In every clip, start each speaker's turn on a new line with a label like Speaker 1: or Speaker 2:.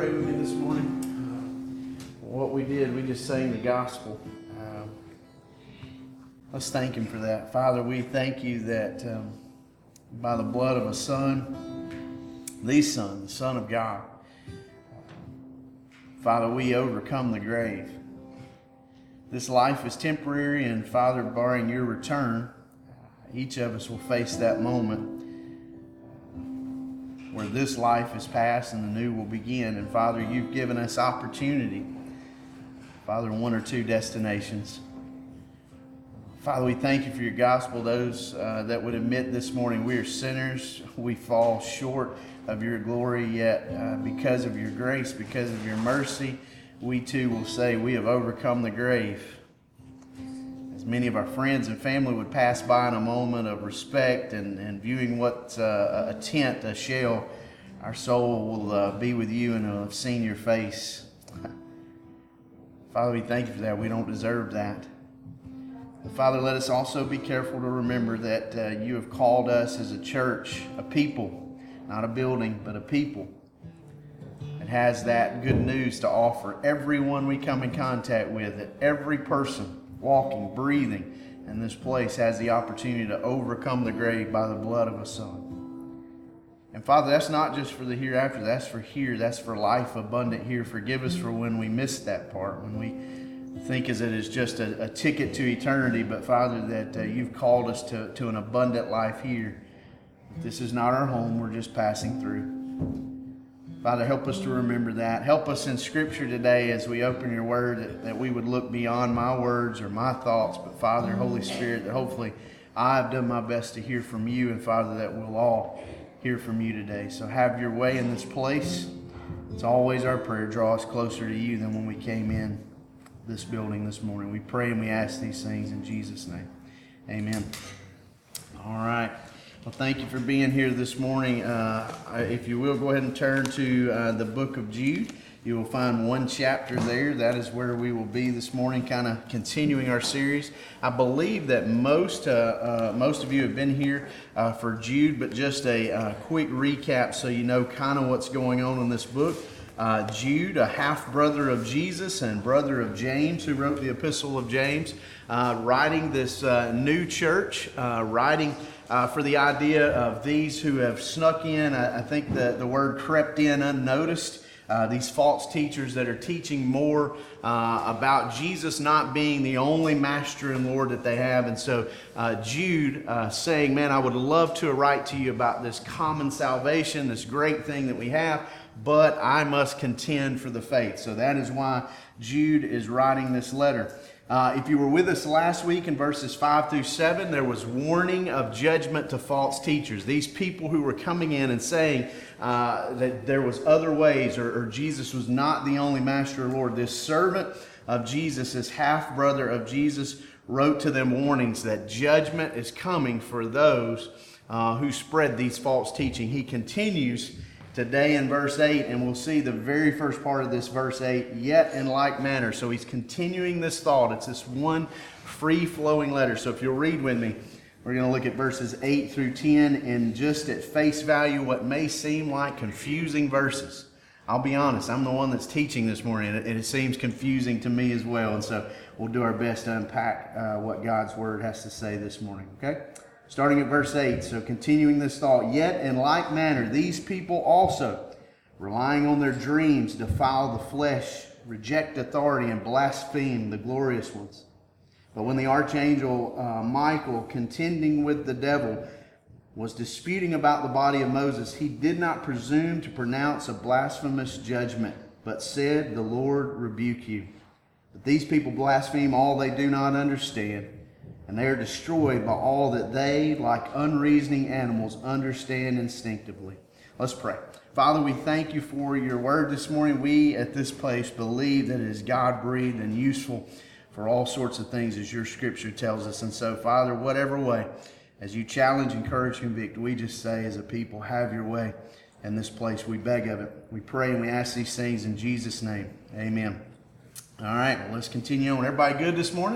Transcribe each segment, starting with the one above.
Speaker 1: pray with me this morning? What we did, we just sang the gospel. Let's thank Him for that. Father, we thank You that by the blood of a Son, the Son, the Son of God, Father, we overcome the grave. This life is temporary, and Father, barring Your return, each of us will face that moment where this life is past and the new will begin. And Father, You've given us opportunity. Father, one or two destinations. Father, we thank You for Your gospel. Those that would admit this morning we are sinners, we fall short of Your glory, yet because of Your grace, because of Your mercy, we too will say we have overcome the grave. As many of our friends and family would pass by in a moment of respect and viewing what's a tent, a shell, our soul will be with You and will have seen Your face. Father, we thank You for that. We don't deserve that. But Father, let us also be careful to remember that You have called us as a church, a people, not a building, but a people. It has that good news to offer everyone we come in contact with, that every person walking, breathing in this place has the opportunity to overcome the grave by the blood of a Son. And Father, that's not just for the hereafter, that's for here, that's for life abundant here. Forgive us for when we miss that part, when we think as it is just a ticket to eternity, but Father, that You've called us to an abundant life here. This is not our home, we're just passing through. Father, help us to remember that. Help us in Scripture today as we open Your Word that we would look beyond my words or my thoughts, but Father, Holy Spirit, that hopefully I've done my best to hear from You, and Father, that we'll all hear from You today. So have Your way in this place. It's always our prayer. Draw us closer to You than when we came in this building this morning. We pray and we ask these things in Jesus' name. Amen. All right. Well, thank you for being here this morning. If you will, go ahead and turn to the book of Jude. You will find one chapter there. That is where we will be this morning, kind of continuing our series. I believe that most of you have been here for Jude, but just a quick recap so you know kind of what's going on in this book. Jude, a half-brother of Jesus and brother of James, who wrote the Epistle of James, writing this new church, writing for the idea of these who have snuck in, I think the word crept in unnoticed, these false teachers that are teaching more about Jesus not being the only master and Lord that they have. And so Jude saying, man, I would love to write to you about this common salvation, this great thing that we have, but I must contend for the faith. So that is why Jude is writing this letter. If you were with us last week in verses 5 through 7, there was warning of judgment to false teachers. These people who were coming in and saying that there was other ways or Jesus was not the only master or Lord. This servant of Jesus, this half-brother of Jesus, wrote to them warnings that judgment is coming for those who spread these false teaching. He continues today in verse 8, and we'll see the very first part of this verse 8, yet in like manner. So he's continuing this thought. It's this one free-flowing letter. So if you'll read with me, we're going to look at verses 8 through 10, and just at face value, what may seem like confusing verses. I'll be honest, I'm the one that's teaching this morning, and it seems confusing to me as well. And so we'll do our best to unpack what God's Word has to say this morning, okay? Starting at verse 8, so continuing this thought, yet in like manner these people also, relying on their dreams, defile the flesh, reject authority, and blaspheme the glorious ones. But when the archangel Michael, contending with the devil, was disputing about the body of Moses, he did not presume to pronounce a blasphemous judgment, but said, the Lord rebuke you. But these people blaspheme all they do not understand, and they are destroyed by all that they, like unreasoning animals, understand instinctively. Let's pray. Father, we thank You for Your word this morning. We at this place believe that it is God-breathed and useful for all sorts of things as Your Scripture tells us. And so, Father, whatever way, as You challenge, encourage, convict, we just say as a people, have Your way in this place. We beg of it. We pray and we ask these things in Jesus' name. Amen. All right, well, let's continue on. Everybody good this morning?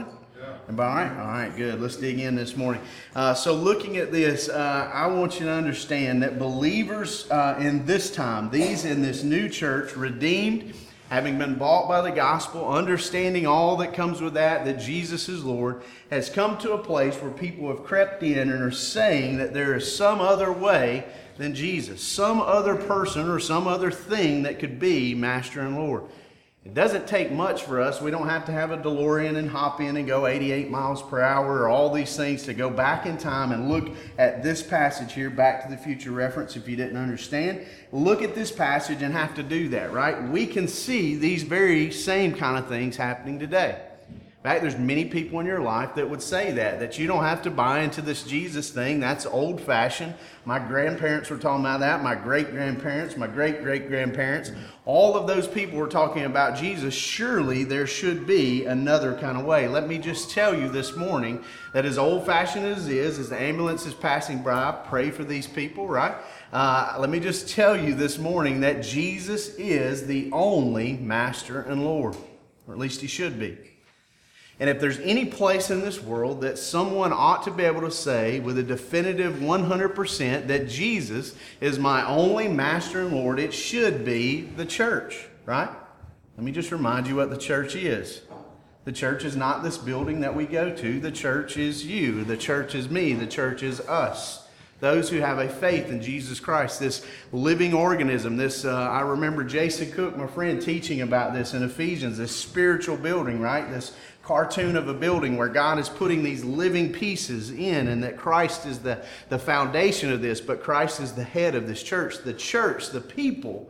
Speaker 1: All right, good. Let's dig in this morning. So looking at this, I want you to understand that believers in this time, these in this new church, redeemed, having been bought by the gospel, understanding all that comes with that Jesus is Lord, has come to a place where people have crept in and are saying that there is some other way than Jesus, some other person or some other thing that could be Master and Lord. It doesn't take much for us. We don't have to have a DeLorean and hop in and go 88 miles per hour or all these things to go back in time and look at this passage here, Back to the Future reference if you didn't understand. Look at this passage and have to do that, right? We can see these very same kind of things happening today. In fact, there's many people in your life that would say that you don't have to buy into this Jesus thing. That's old-fashioned. My grandparents were talking about that. My great-grandparents, my great-great-grandparents. All of those people were talking about Jesus. Surely there should be another kind of way. Let me just tell you this morning that as old-fashioned as it is, as the ambulance is passing by, pray for these people, right? Let me just tell you this morning that Jesus is the only Master and Lord. Or at least He should be. And if there's any place in this world that someone ought to be able to say with a definitive 100% that Jesus is my only Master and Lord, it should be the church, right? Let me just remind you what the church is. The church is not this building that we go to. The church is you. The church is me. The church is us. Those who have a faith in Jesus Christ, this living organism, I remember Jason Cook, my friend, teaching about this in Ephesians, this spiritual building, right? This cartoon of a building where God is putting these living pieces in, and that Christ is the foundation of this, but Christ is the head of this church. The church, the people,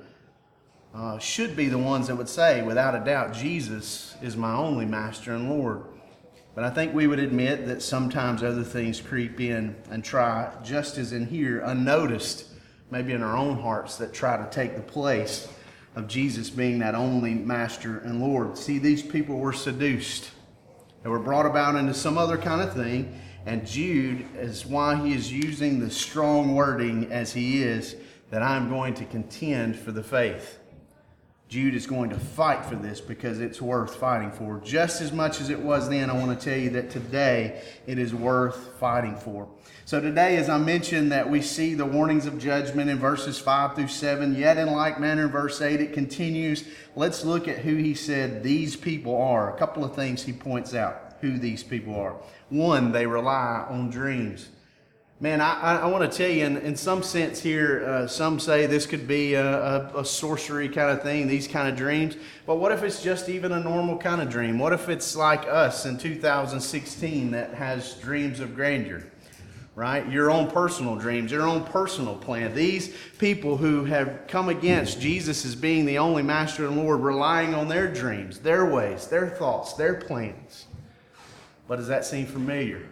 Speaker 1: should be the ones that would say, without a doubt, Jesus is my only Master and Lord. But I think we would admit that sometimes other things creep in and try, just as in here, unnoticed, maybe in our own hearts, that try to take the place of Jesus being that only Master and Lord. See, these people were seduced. They were brought about into some other kind of thing, and Jude is why he is using the strong wording as he is, that I'm going to contend for the faith. Jude is going to fight for this because it's worth fighting for. Just as much as it was then, I want to tell you that today it is worth fighting for. So today, as I mentioned, that we see the warnings of judgment in verses 5 through 7. Yet in like manner in verse 8, it continues. Let's look at who he said these people are. A couple of things he points out who these people are. One, they rely on dreams. Man, I want to tell you, in some sense here, some say this could be a sorcery kind of thing, these kind of dreams. But what if it's just even a normal kind of dream? What if it's like us in 2016 that has dreams of grandeur, right? Your own personal dreams, your own personal plan. These people who have come against Jesus as being the only Master and Lord, relying on their dreams, their ways, their thoughts, their plans. But does that seem familiar?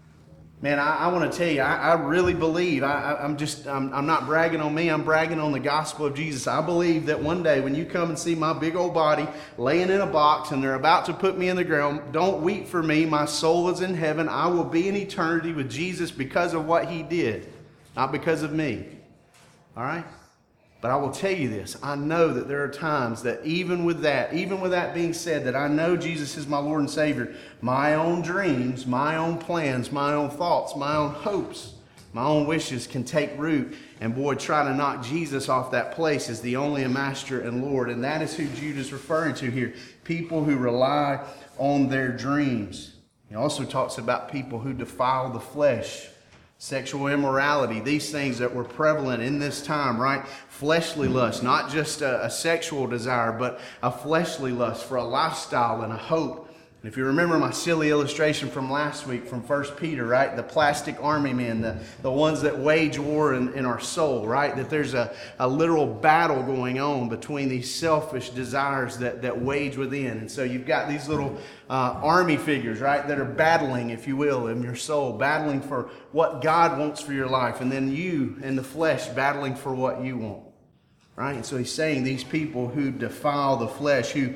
Speaker 1: Man, I want to tell you, I really believe, I'm not bragging on me, I'm bragging on the gospel of Jesus. I believe that one day when you come and see my big old body laying in a box and they're about to put me in the ground, don't weep for me, my soul is in heaven. I will be in eternity with Jesus because of what he did, not because of me. All right? But I will tell you this, I know that there are times that even with that being said, that I know Jesus is my Lord and Savior, my own dreams, my own plans, my own thoughts, my own hopes, my own wishes can take root and boy, try to knock Jesus off that place as the only Master and Lord. And that is who Jude is referring to here, people who rely on their dreams. He also talks about people who defile the flesh. Sexual immorality, these things that were prevalent in this time, right? Fleshly lust, not just a sexual desire, but a fleshly lust for a lifestyle and a hope. And if you remember my silly illustration from last week from 1 Peter, right? The plastic army men, the ones that wage war in our soul, right? That there's a literal battle going on between these selfish desires that wage within. And so you've got these little army figures, right? That are battling, if you will, in your soul, battling for what God wants for your life. And then you in the flesh battling for what you want, right? And so he's saying these people who defile the flesh, who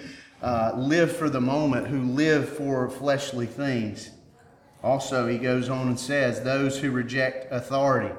Speaker 1: live for the moment, who live for fleshly things. Also, he goes on and says, those who reject authority.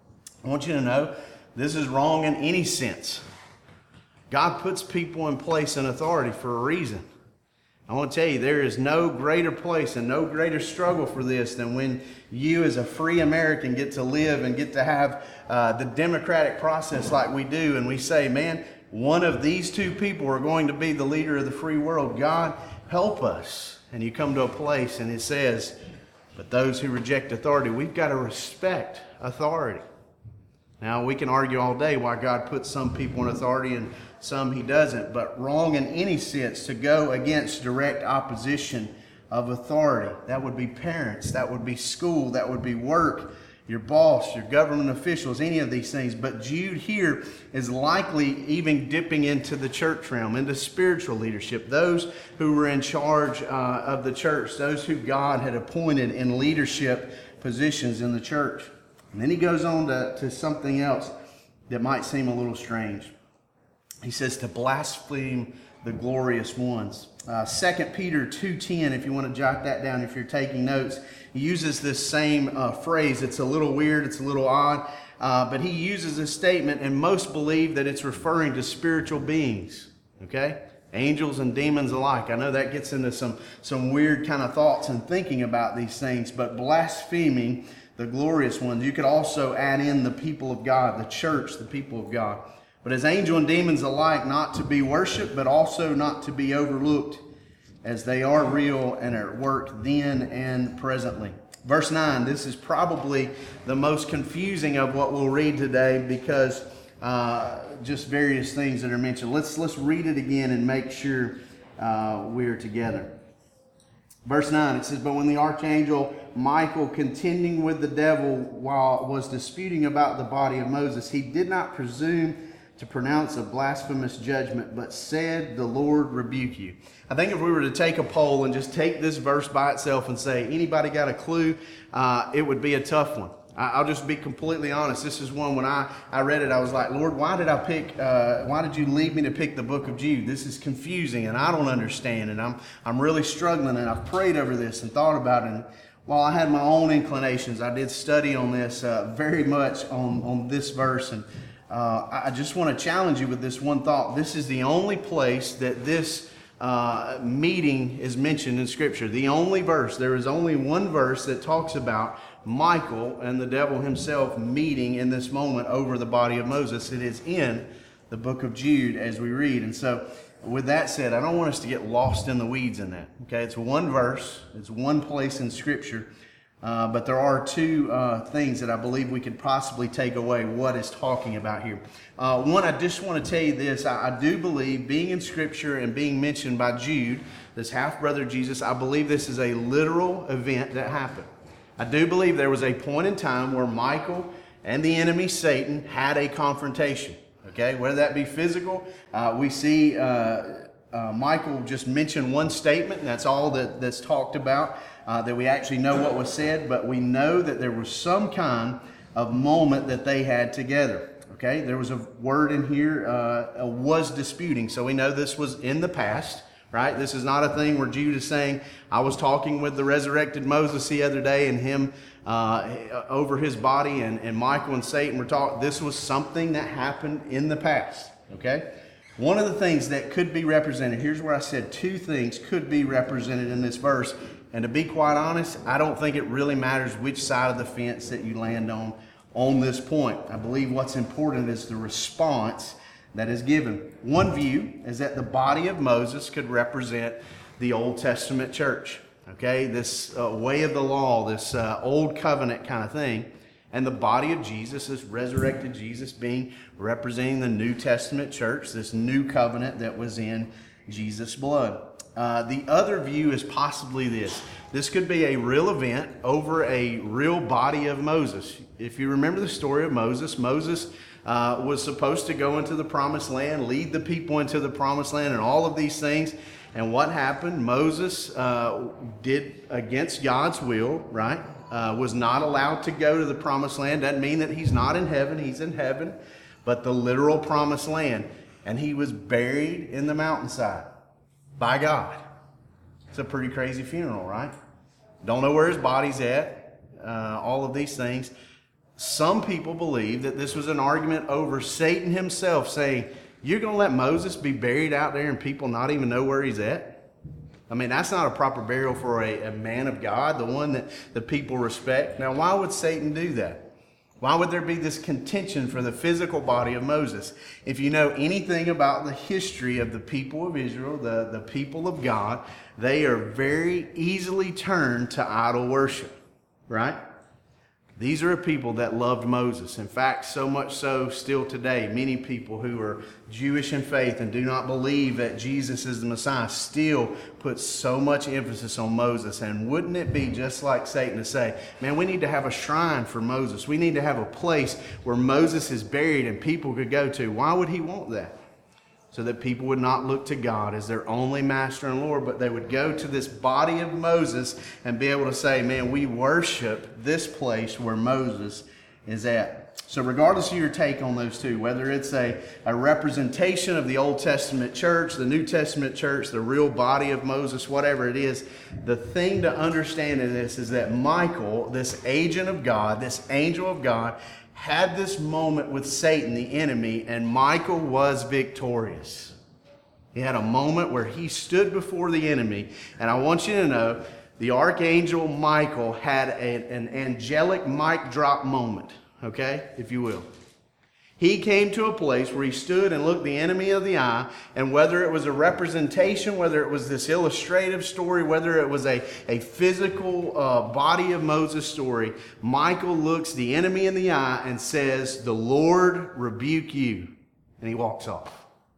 Speaker 1: I want you to know, this is wrong in any sense. God puts people in place in authority for a reason. I want to tell you, there is no greater place and no greater struggle for this than when you as a free American get to live and get to have the democratic process like we do, and we say, man, one of these two people are going to be the leader of the free world. God, help us. And you come to a place and it says, but those who reject authority, we've got to respect authority. Now, we can argue all day why God puts some people in authority and some he doesn't, but wrong in any sense to go against direct opposition of authority. That would be parents, that would be school, that would be work, your boss, your government officials, any of these things. But Jude here is likely even dipping into the church realm, into spiritual leadership, those who were in charge of the church, those who God had appointed in leadership positions in the church. And then he goes on to something else that might seem a little strange. He says to blaspheme the glorious ones. 2 Peter 2:10, if you want to jot that down if you're taking notes, he uses this same phrase. It's a little weird, it's a little odd, but he uses this statement, and most believe that it's referring to spiritual beings, okay? Angels and demons alike. I know that gets into some weird kind of thoughts and thinking about these things, but blaspheming the glorious ones. You could also add in the people of God, the church, the people of God. But as angel and demons alike, not to be worshipped, but also not to be overlooked, as they are real and at work then and presently. Verse 9, this is probably the most confusing of what we'll read today because just various things that are mentioned. Let's read it again and make sure we're together. Verse 9, it says, but when the archangel Michael, contending with the devil while was disputing about the body of Moses, he did not presume to pronounce a blasphemous judgment, but said, the Lord rebuke you. I think if we were to take a poll and just take this verse by itself and say, anybody got a clue? It would be a tough one. I'll just be completely honest. This is one when I read it, I was like, Lord, why did you lead me to pick the book of Jude? This is confusing and I don't understand, and I'm really struggling, and I've prayed over this and thought about it. And while I had my own inclinations, I did study on this very much on this verse, and I just want to challenge you with this one thought. This is the only place that this meeting is mentioned in Scripture. The only verse. There is only one verse that talks about Michael and the devil himself meeting in this moment over the body of Moses. It is in the book of Jude as we read. And so with that said, I don't want us to get lost in the weeds in that. Okay, it's one verse. It's one place in Scripture. But there are two things that I believe we could possibly take away what it's talking about here. One, I just want to tell you this. I do believe being in Scripture and being mentioned by Jude, this half-brother Jesus, I believe this is a literal event that happened. I do believe there was a point in time where Michael and the enemy Satan had a confrontation. Okay, whether that be physical, we see Michael just mention one statement, and that's all that's talked about. That we actually know what was said, but we know that there was some kind of moment that they had together. Okay, there was a word in here, was disputing. So we know this was in the past, right? This is not a thing where Jude is saying, I was talking with the resurrected Moses the other day and him over his body, and Michael and Satan were talking. This was something that happened in the past, okay? One of the things that could be represented, here's where I said two things could be represented in this verse. And to be quite honest, I don't think it really matters which side of the fence that you land on this point. I believe what's important is the response that is given. One view is that the body of Moses could represent the Old Testament church. Okay, this way of the law, this old covenant kind of thing. And the body of Jesus, this resurrected Jesus, being representing the New Testament church, this new covenant that was in Jesus' blood. The other view is possibly this. This could be a real event over a real body of Moses. If you remember the story of Moses, Moses was supposed to go into the promised land, lead the people into the promised land, and all of these things. And what happened? Moses did against God's will, right? Was not allowed to go to the promised land. Doesn't mean that he's not in heaven. He's in heaven, but the literal promised land. And he was buried in the mountainside by God. It's a pretty crazy funeral, right? Don't know where his body's at. All of these things. Some people believe that this was an argument over Satan himself saying, you're going to let Moses be buried out there and people not even know where he's at? I mean, that's not a proper burial for a man of God, the one that the people respect. Now, why would Satan do that? Why would there be this contention for the physical body of Moses? If you know anything about the history of the people of Israel, the people of God, they are very easily turned to idol worship, right? These are a people that loved Moses. In fact, so much so still today, many people who are Jewish in faith and do not believe that Jesus is the Messiah still put so much emphasis on Moses. And wouldn't it be just like Satan to say, man, we need to have a shrine for Moses. We need to have a place where Moses is buried and people could go to. Why would he want that? So that people would not look to God as their only master and Lord, but they would go to this body of Moses and be able to say, man, we worship this place where Moses is at. So regardless of your take on those two, whether it's a representation of the Old Testament church, the New Testament church, the real body of Moses, whatever it is, the thing to understand in this is that Michael, this agent of God, this angel of God, had this moment with Satan, the enemy, and Michael was victorious. He had a moment where he stood before the enemy, and I want you to know, the archangel Michael had an angelic mic drop moment, okay, if you will. He came to a place where he stood and looked the enemy of the eye, and whether it was a representation, whether it was this illustrative story, whether it was a physical body of Moses story, Michael looks the enemy in the eye and says, "The Lord rebuke you," and he walks off.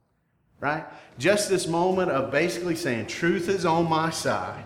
Speaker 1: Right? Just this moment of basically saying, truth is on my side.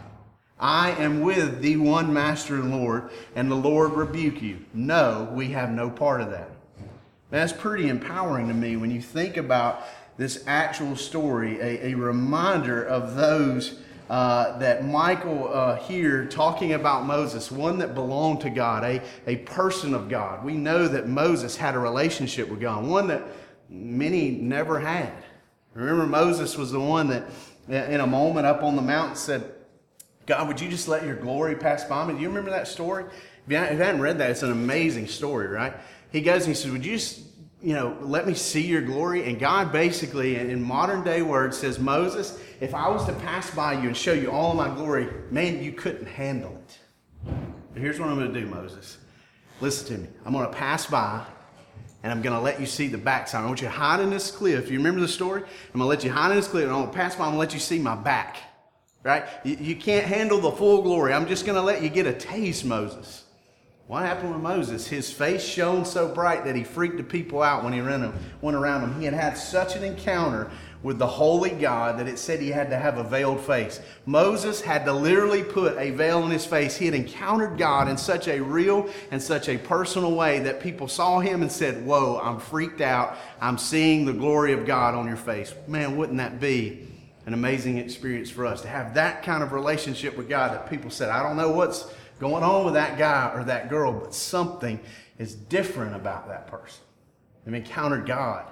Speaker 1: I am with the one master and Lord, and the Lord rebuke you. No, we have no part of that. That's pretty empowering to me when you think about this actual story, a reminder of those that Michael here talking about Moses, one that belonged to God, a person of God. We know that Moses had a relationship with God, one that many never had. Remember, Moses was the one that in a moment up on the mountain said, God, would you just let your glory pass by me? Do you remember that story? If you haven't read that, it's an amazing story, right? He goes and he says, would you just, let me see your glory? And God basically, in modern day words, says, Moses, if I was to pass by you and show you all of my glory, man, you couldn't handle it. But here's what I'm going to do, Moses. Listen to me. I'm going to pass by and I'm going to let you see the backside. I want you to hide in this cliff. You remember the story? I'm going to let you hide in this cliff and I'm going to pass by and let you see my back. Right? You can't handle the full glory. I'm just going to let you get a taste, Moses. What happened with Moses? His face shone so bright that he freaked the people out when he went around him. He had had such an encounter with the holy God that it said he had to have a veiled face. Moses had to literally put a veil on his face. He had encountered God in such a real and such a personal way that people saw him and said, whoa, I'm freaked out. I'm seeing the glory of God on your face. Man, wouldn't that be an amazing experience for us to have that kind of relationship with God that people said, I don't know what's going on with that guy or that girl, but something is different about that person. They've encountered God.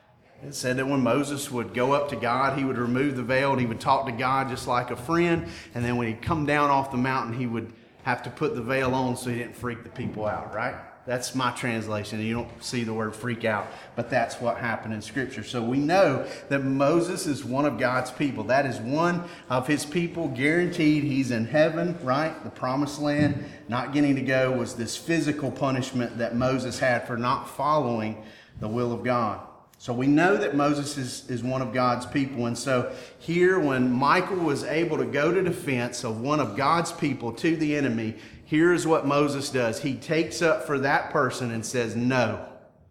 Speaker 1: It said that when Moses would go up to God, he would remove the veil and he would talk to God just like a friend. And then when he'd come down off the mountain, he would have to put the veil on so he didn't freak the people out, right? That's my translation. You don't see the word freak out, but that's what happened in Scripture. So we know that Moses is one of God's people. That is one of his people, guaranteed. He's in heaven, right? The promised land. Not getting to go was this physical punishment that Moses had for not following the will of God. So we know that Moses is one of God's people. And so here when Michael was able to go to defense of one of God's people to the enemy, here's what Moses does. He takes up for that person and says, no,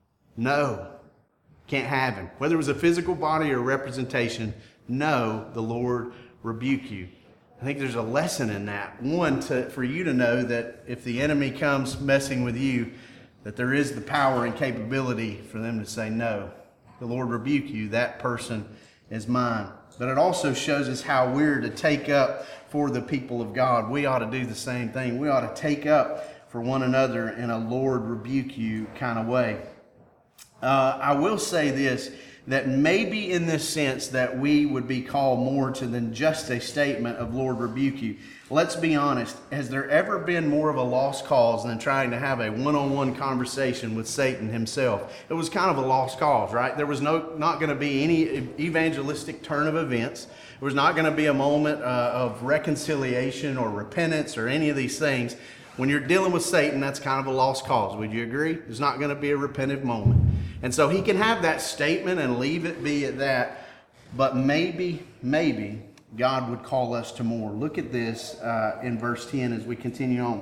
Speaker 1: can't have him. Whether it was a physical body or representation, no, the Lord rebuke you. I think there's a lesson in that. One, for you to know that if the enemy comes messing with you, that there is the power and capability for them to say, no, the Lord rebuke you, that person is mine. But it also shows us how we're to take up for the people of God. We ought to do the same thing. We ought to take up for one another in a Lord rebuke you kind of way. I will say this, that maybe in this sense that we would be called more to than just a statement of Lord rebuke you. Let's be honest. Has there ever been more of a lost cause than trying to have a one-on-one conversation with Satan himself? It was kind of a lost cause, right? There was not going to be any evangelistic turn of events. There was not going to be a moment of reconciliation or repentance or any of these things. When you're dealing with Satan, that's kind of a lost cause. Would you agree? There's not going to be a repentive moment. And so he can have that statement and leave it be at that. But maybe God would call us to more. Look at this in verse 10 as we continue on.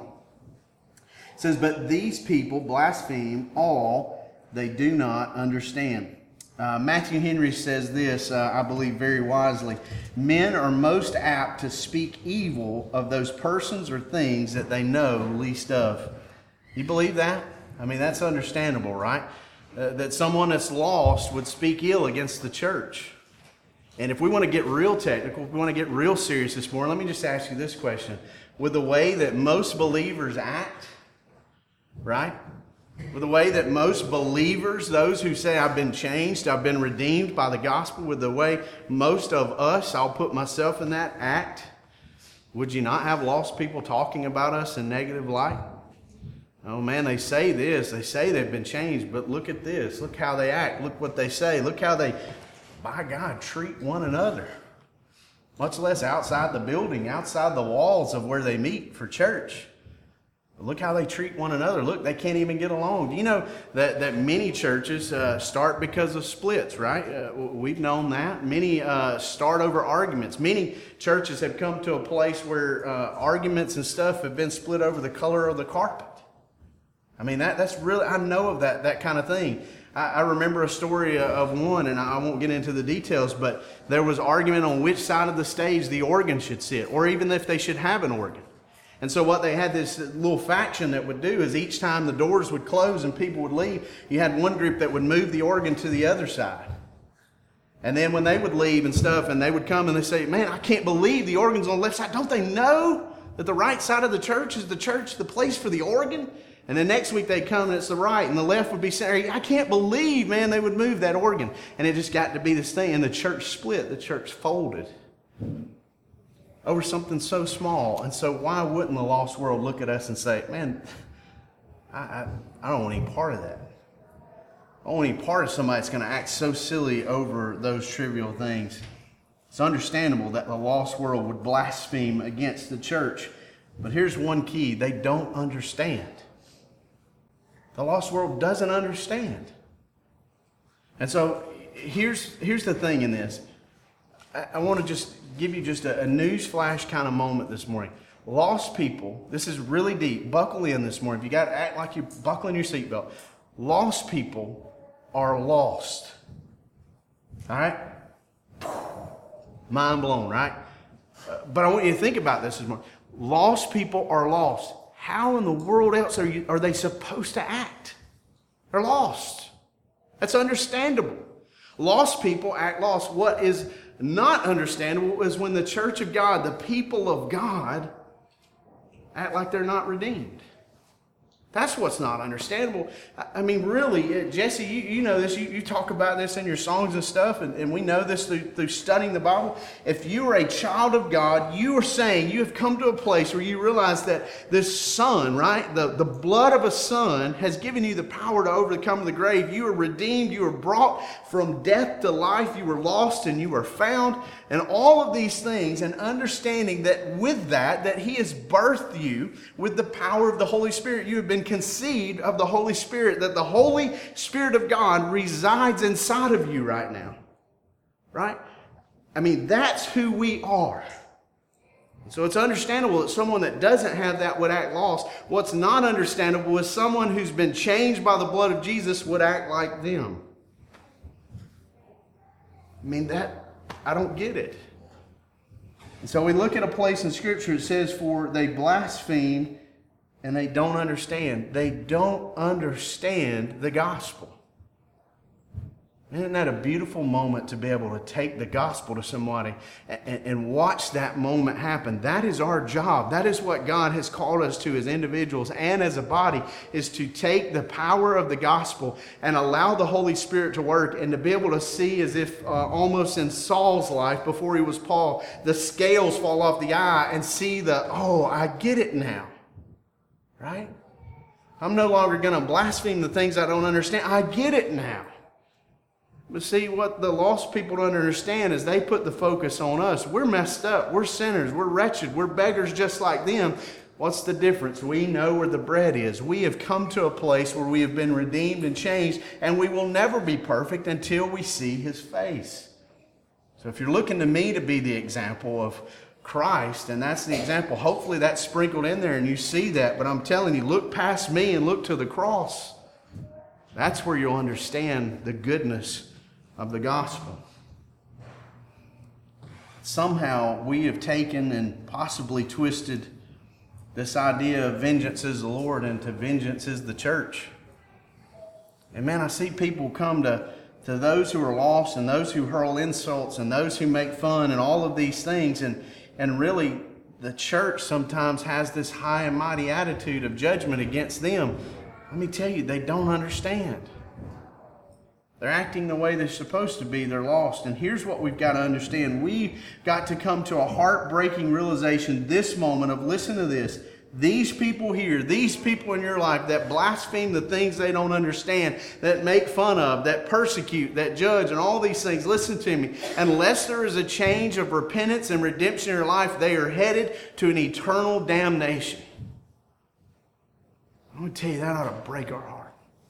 Speaker 1: It says, but these people blaspheme all they do not understand. Matthew Henry says this, I believe very wisely. Men are most apt to speak evil of those persons or things that they know least of. You believe that? I mean, that's understandable, right? That someone that's lost would speak ill against the church. And if we want to get real technical, if we want to get real serious this morning, let me just ask you this question. With the way that most believers act, right? With the way that most believers, those who say I've been changed, I've been redeemed by the gospel, with the way most of us, I'll put myself in that, act, would you not have lost people talking about us in negative light? Oh man, they say this, they say they've been changed, but look at this, look how they act, look what they say, look how they, by God, treat one another. Much less outside the building, outside the walls of where they meet for church. Look how they treat one another. Look, they can't even get along. Do you know that many churches start because of splits, right? We've known that. Many start over arguments. Many churches have come to a place where arguments and stuff have been split over the color of the carpet. I mean, that's really, I know of that kind of thing. I remember a story of one, and I won't get into the details, but there was argument on which side of the stage the organ should sit, or even if they should have an organ. And so what they had this little faction that would do is each time the doors would close and people would leave, you had one group that would move the organ to the other side. And then when they would leave and stuff, and they would come and they say, man, I can't believe the organ's on the left side. Don't they know that the right side of the church is the place for the organ? And then next week they'd come and it's the right, and the left would be saying, I can't believe, man, they would move that organ. And it just got to be this thing, and the church split, the church folded over something so small. And so why wouldn't the lost world look at us and say, man, I don't want any part of that. I don't want any part of somebody that's going to act so silly over those trivial things. It's understandable that the lost world would blaspheme against the church. But here's one key. They don't understand. The lost world doesn't understand. And so here's the thing in this. I want to just give you just a newsflash kind of moment this morning. Lost people, this is really deep. Buckle in this morning. If you got to act like you're buckling your seatbelt. Lost people are lost. All right? Mind blown, right? But I want you to think about this morning. Lost people are lost. How in the world else are they supposed to act? They're lost. That's understandable. Lost people act lost. What is not understandable is when the church of God, the people of God, act like they're not redeemed. That's what's not understandable. I mean, really, Jesse, you know this. You talk about this in your songs and stuff, and we know this through studying the Bible. If you are a child of God, you are saying you have come to a place where you realize that this son, right, the blood of a son has given you the power to overcome the grave. You are redeemed. You are brought from death to life. You were lost and you are found. And all of these things, and understanding that with that he has birthed you with the power of the Holy Spirit. You have been conceived of the Holy Spirit, that the Holy Spirit of God resides inside of you right now. Right? I mean, that's who we are. So it's understandable that someone that doesn't have that would act lost. What's not understandable is someone who's been changed by the blood of Jesus would act like them. I mean, I don't get it. And so we look at a place in Scripture, it says, for they blaspheme and they don't understand. They don't understand the gospel. Isn't that a beautiful moment to be able to take the gospel to somebody and watch that moment happen? That is our job. That is what God has called us to as individuals and as a body, is to take the power of the gospel and allow the Holy Spirit to work, and to be able to see, as if almost in Saul's life before he was Paul, the scales fall off the eye and see oh, I get it now. Right? I'm no longer going to blaspheme the things I don't understand. I get it now. But see, what the lost people don't understand is they put the focus on us. We're messed up. We're sinners. We're wretched. We're beggars just like them. What's the difference? We know where the bread is. We have come to a place where we have been redeemed and changed, and we will never be perfect until we see His face. So if you're looking to me to be the example of Christ, and that's the example, hopefully that's sprinkled in there and you see that. But I'm telling you, look past me and look to the cross. That's where you'll understand the goodness of the gospel. Somehow we have taken and possibly twisted this idea of vengeance is the Lord into vengeance is the church. And man, I see people come to those who are lost, and those who hurl insults, and those who make fun, and all of these things, and really the church sometimes has this high and mighty attitude of judgment against them. Let me tell you, they don't understand. They're acting the way they're supposed to be. They're lost. And here's what we've got to understand. We've got to come to a heartbreaking realization this moment of, listen to this, these people here, these people in your life that blaspheme the things they don't understand, that make fun of, that persecute, that judge, and all these things, listen to me. Unless there is a change of repentance and redemption in your life, they are headed to an eternal damnation. I'm going to tell you, that ought to break our heart.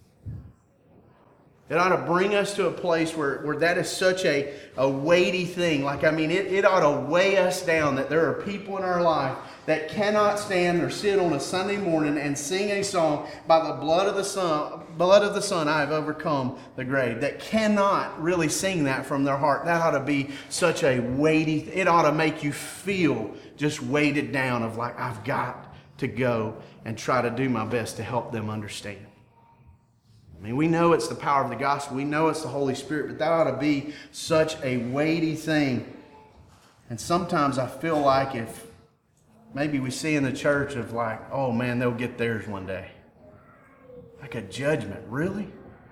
Speaker 1: It ought to bring us to a place where that is such a weighty thing. It ought to weigh us down that there are people in our life that cannot stand or sit on a Sunday morning and sing a song, by the blood of the Son, I have overcome the grave. That cannot really sing that from their heart. That ought to be such a weighty, it ought to make you feel just weighted down of like, I've got to go and try to do my best to help them understand. We know it's the power of the gospel. We know it's the Holy Spirit, but that ought to be such a weighty thing. And sometimes I feel like if maybe we see in the church of like, oh man, they'll get theirs one day. Like a judgment, really?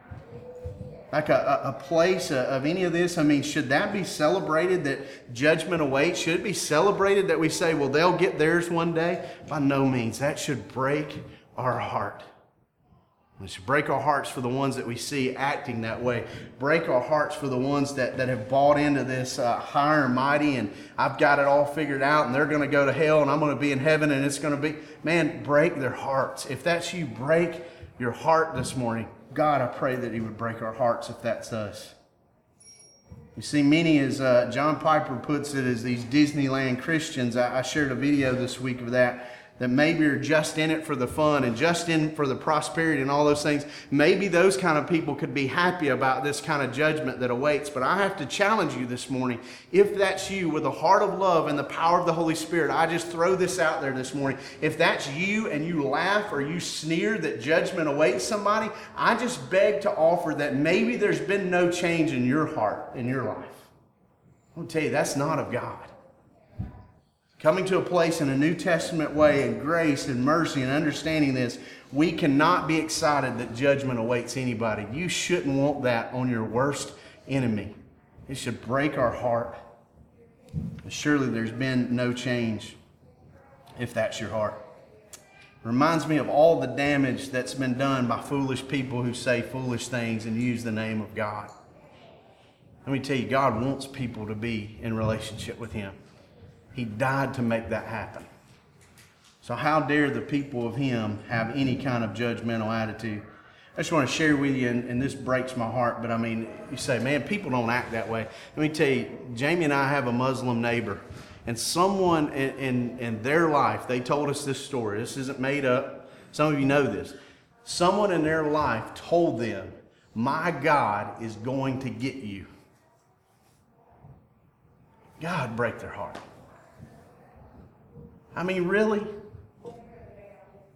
Speaker 1: Like a place of any of this? Should that be celebrated, that judgment awaits? Should it be celebrated that we say, well, they'll get theirs one day? By no means. That should break our heart. It should break our hearts for the ones that we see acting that way. Break our hearts for the ones that have bought into this higher and mighty, and I've got it all figured out, and they're going to go to hell, and I'm going to be in heaven, and it's going to be... Man, break their hearts. If that's you, break your heart this morning. God, I pray that He would break our hearts if that's us. You see, many, as John Piper puts it, as these Disneyland Christians. I shared a video this week of that maybe are just in it for the fun and just in for the prosperity and all those things. Maybe those kind of people could be happy about this kind of judgment that awaits. But I have to challenge you this morning. If that's you, with a heart of love and the power of the Holy Spirit, I just throw this out there this morning. If that's you and you laugh or you sneer that judgment awaits somebody, I just beg to offer that maybe there's been no change in your heart, in your life. I'll tell you, that's not of God. Coming to a place in a New Testament way, in grace and mercy and understanding this, we cannot be excited that judgment awaits anybody. You shouldn't want that on your worst enemy. It should break our heart. But surely there's been no change if that's your heart. It reminds me of all the damage that's been done by foolish people who say foolish things and use the name of God. Let me tell you, God wants people to be in relationship with Him. He died to make that happen. So how dare the people of Him have any kind of judgmental attitude? I just want to share with you, and this breaks my heart, but you say, man, people don't act that way. Let me tell you, Jamie and I have a Muslim neighbor, and someone in their life, they told us this story. This isn't made up. Some of you know this. Someone in their life told them, my God is going to get you. God, break their heart. Really?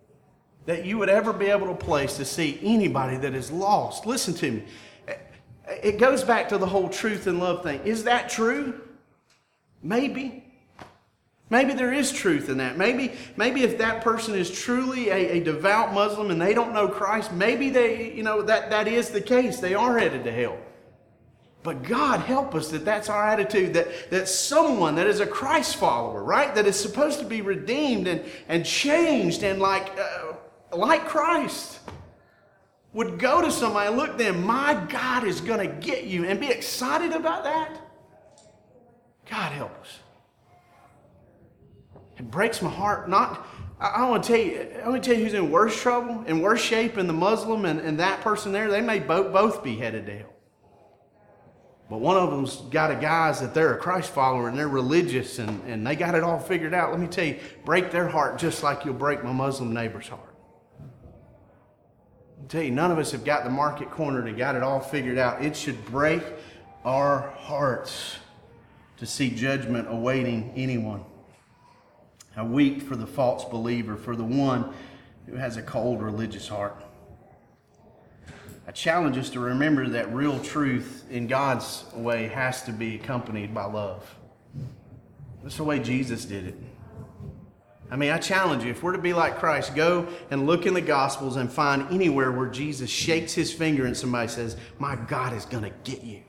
Speaker 1: That you would ever be able to place to see anybody that is lost. Listen to me. it goes back to the whole truth and love thing. Is that true? Maybe. Maybe there is truth in that. Maybe if that person is truly a devout Muslim and they don't know Christ, maybe that is the case. They are headed to hell. But God help us that that's our attitude, that someone that is a Christ follower, right, that is supposed to be redeemed and changed and like Christ, would go to somebody and look at them, my God is going to get you, and be excited about that. God help us. It breaks my heart. I want to tell you who's in worse trouble, in worse shape, in the Muslim and that person there. They may both be headed to hell. But one of them's got a guys that they're a Christ follower and they're religious and they got it all figured out. Let me tell you, break their heart just like you'll break my Muslim neighbor's heart. I'll tell you, none of us have got the market cornered and got it all figured out. It should break our hearts to see judgment awaiting anyone. I weep for the false believer, for the one who has a cold religious heart. I challenge us to remember that real truth in God's way has to be accompanied by love. That's the way Jesus did it. I mean, I challenge you, if we're to be like Christ, go and look in the Gospels and find anywhere where Jesus shakes his finger and somebody says, my God is going to get you.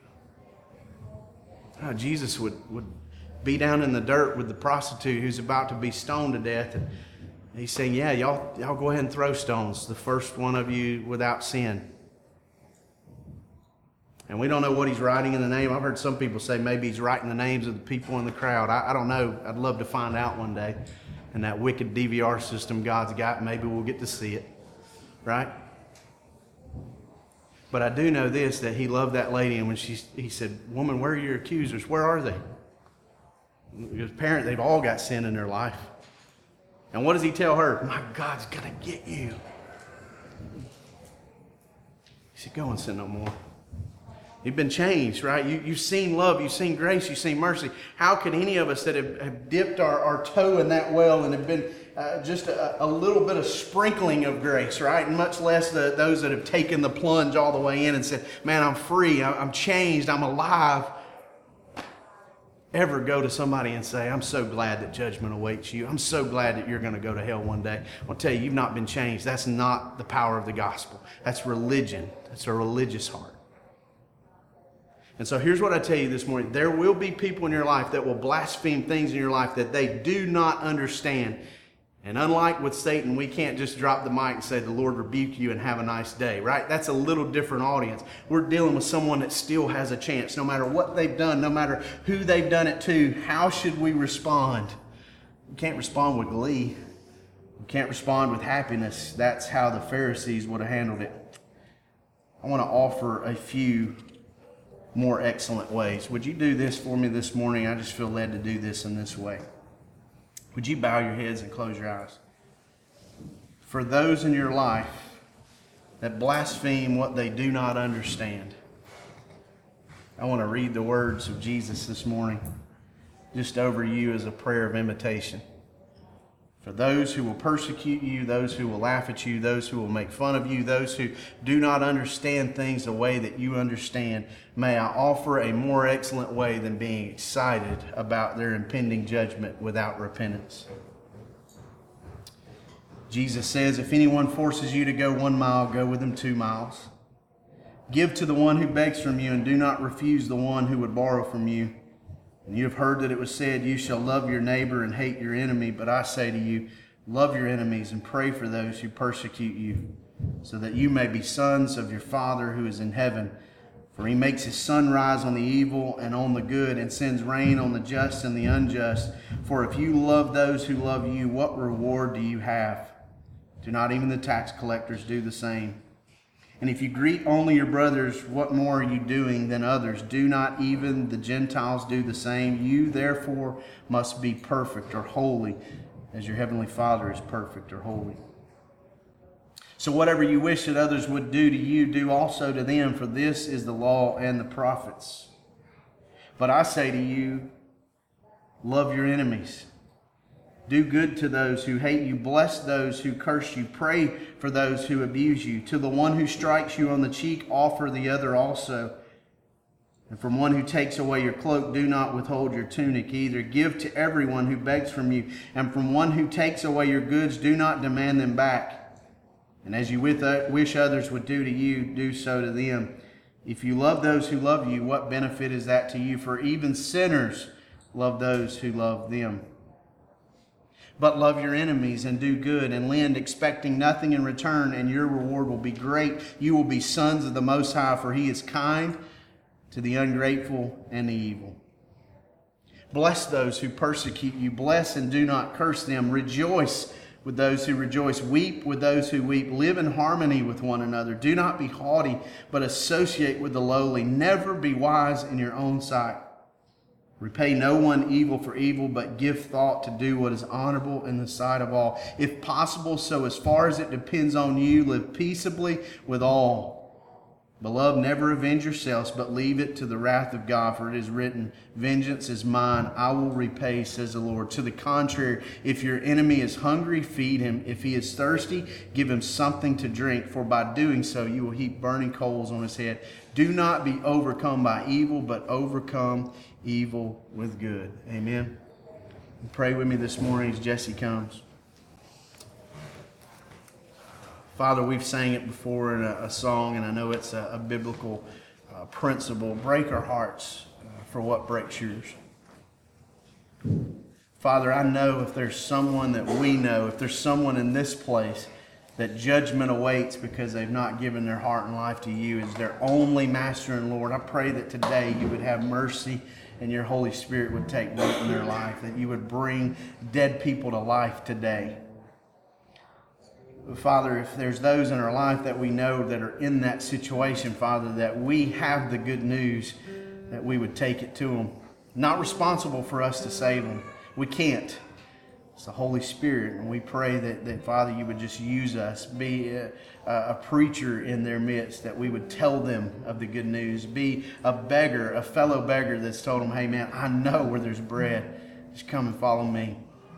Speaker 1: Jesus would be down in the dirt with the prostitute who's about to be stoned to death. And he's saying, yeah, y'all go ahead and throw stones, the first one of you without sin. And we don't know what he's writing in the name. I've heard some people say maybe he's writing the names of the people in the crowd. I don't know. I'd love to find out one day. And that wicked DVR system God's got, maybe we'll get to see it. Right? But I do know this, that he loved that lady. And when he said, woman, where are your accusers? Where are they? Because apparently they've all got sin in their life. And what does he tell her? My God's going to get you. He said, go and sin no more. You've been changed, right? You've seen love, you've seen grace, you've seen mercy. How can any of us that have dipped our toe in that well and have been just a little bit of sprinkling of grace, right? And much less those that have taken the plunge all the way in and said, man, I'm free, I'm changed, I'm alive. Ever go to somebody and say, I'm so glad that judgment awaits you. I'm so glad that you're going to go to hell one day. I'll tell you, you've not been changed. That's not the power of the gospel. That's religion. That's a religious heart. And so here's what I tell you this morning. There will be people in your life that will blaspheme things in your life that they do not understand. And unlike with Satan, we can't just drop the mic and say, the Lord rebuke you and have a nice day, right? That's a little different audience. We're dealing with someone that still has a chance. No matter what they've done, no matter who they've done it to, how should we respond? We can't respond with glee. We can't respond with happiness. That's how the Pharisees would have handled it. I want to offer a few more excellent ways. Would you do this for me this morning? I just feel led to do this in this way. Would you bow your heads and close your eyes? For those in your life that blaspheme what they do not understand, I want to read the words of Jesus this morning just over you as a prayer of invitation. For those who will persecute you, those who will laugh at you, those who will make fun of you, those who do not understand things the way that you understand, may I offer a more excellent way than being excited about their impending judgment without repentance. Jesus says, if anyone forces you to go 1 mile, go with him 2 miles. Give to the one who begs from you, and do not refuse the one who would borrow from you. And you have heard that it was said, you shall love your neighbor and hate your enemy. But I say to you, love your enemies and pray for those who persecute you, so that you may be sons of your Father who is in heaven. For he makes his sun rise on the evil and on the good, and sends rain on the just and the unjust. For if you love those who love you, what reward do you have? Do not even the tax collectors do the same? And if you greet only your brothers, what more are you doing than others? Do not even the Gentiles do the same? You therefore must be perfect or holy, as your heavenly Father is perfect or holy. So whatever you wish that others would do to you, do also to them, for this is the law and the prophets. But I say to you, love your enemies. Do good to those who hate you. Bless those who curse you. Pray for those who abuse you. To the one who strikes you on the cheek, offer the other also. And from one who takes away your cloak, do not withhold your tunic either. Give to everyone who begs from you. And from one who takes away your goods, do not demand them back. And as you wish others would do to you, do so to them. If you love those who love you, what benefit is that to you? For even sinners love those who love them. But love your enemies and do good and lend, expecting nothing in return, and your reward will be great. You will be sons of the Most High, for He is kind to the ungrateful and the evil. Bless those who persecute you. Bless and do not curse them. Rejoice with those who rejoice. Weep with those who weep. Live in harmony with one another. Do not be haughty, but associate with the lowly. Never be wise in your own sight. Repay no one evil for evil, but give thought to do what is honorable in the sight of all. If possible, so as far as it depends on you, live peaceably with all. Beloved, never avenge yourselves, but leave it to the wrath of God, for it is written, vengeance is mine, I will repay, says the Lord. To the contrary, if your enemy is hungry, feed him. If he is thirsty, give him something to drink, for by doing so you will heap burning coals on his head. Do not be overcome by evil, but overcome evil with good. Amen. Pray with me this morning as Jesse comes. Father, we've sang it before in a song, and I know it's a biblical principle. Break our hearts for what breaks yours. Father, I know if there's someone that we know, if there's someone in this place that judgment awaits because they've not given their heart and life to you as their only Master and Lord, I pray that today you would have mercy and your Holy Spirit would take root in their life, that you would bring dead people to life today. Father, if there's those in our life that we know that are in that situation, Father, that we have the good news, that we would take it to them. Not responsible for us to save them. We can't. It's the Holy Spirit, and we pray that Father, you would just use us, be a preacher in their midst, that we would tell them of the good news, be a beggar, a fellow beggar that's told them, hey man, I know where there's bread. Just come and follow me.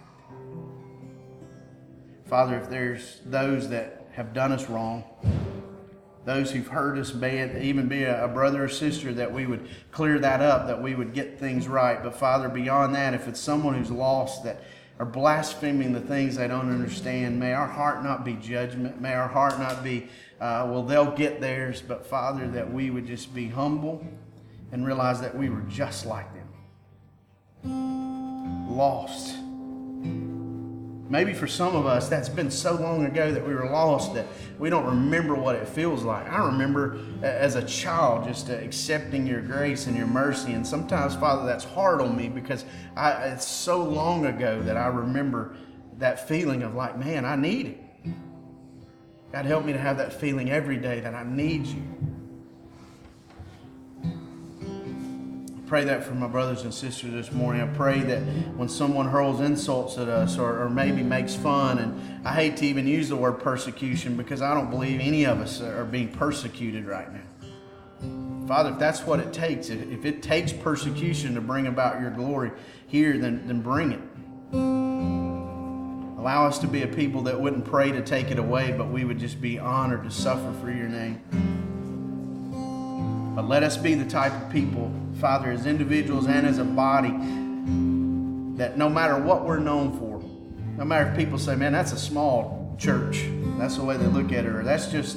Speaker 1: Father, if there's those that have done us wrong, those who've hurt us bad, even be a brother or sister, that we would clear that up, that we would get things right. But Father, beyond that, if it's someone who's lost, that are blaspheming the things they don't understand, may our heart not be judgment. May our heart not be, well, they'll get theirs. But Father, that we would just be humble and realize that we were just like them. Lost. Maybe for some of us, that's been so long ago that we were lost that we don't remember what it feels like. I remember as a child just accepting your grace and your mercy. And sometimes, Father, that's hard on me because it's so long ago that I remember that feeling of like, man, I need it. God, help me to have that feeling every day that I need you. Pray that for my brothers and sisters this morning. I pray that when someone hurls insults at us or maybe makes fun, and I hate to even use the word persecution because I don't believe any of us are being persecuted right now. Father, if that's what it takes, if it takes persecution to bring about your glory here, then bring it. Allow us to be a people that wouldn't pray to take it away, but we would just be honored to suffer for your name. But let us be the type of people, Father, as individuals and as a body, that no matter what we're known for, no matter if people say, man, that's a small church, that's the way they look at it, or that's just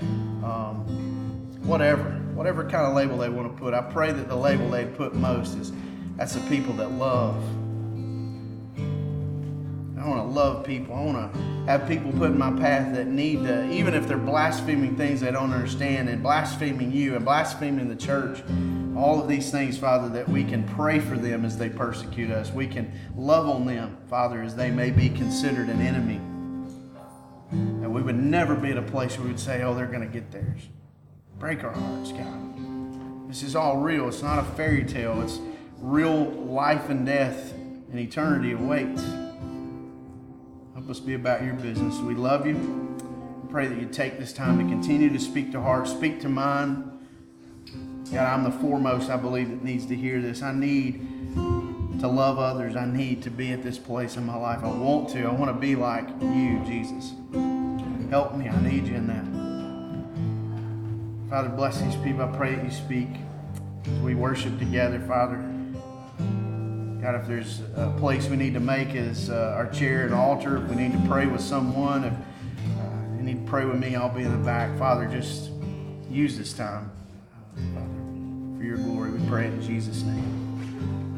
Speaker 1: whatever kind of label they want to put. I pray that the label they put most is, that's the people that love. I want to love people. I want to have people put in my path that need to, even if they're blaspheming things they don't understand and blaspheming you and blaspheming the church, all of these things, Father, that we can pray for them as they persecute us. We can love on them, Father, as they may be considered an enemy. And we would never be at a place where we would say, oh, they're going to get theirs. Break our hearts, God. This is all real. It's not a fairy tale. It's real life and death and eternity awaits. Help us be about your business. We love you. We pray that you take this time to continue to speak to hearts, speak to mine. God, I'm the foremost, I believe, that needs to hear this. I need to love others. I need to be at this place in my life. I want to. I want to be like you, Jesus. Help me. I need you in that. Father, bless these people. I pray that you speak. As we worship together, Father, God, if there's a place we need to make is our chair and altar, if we need to pray with someone, if you need to pray with me, I'll be in the back. Father, just use this time, Father, for your glory. We pray in Jesus' name.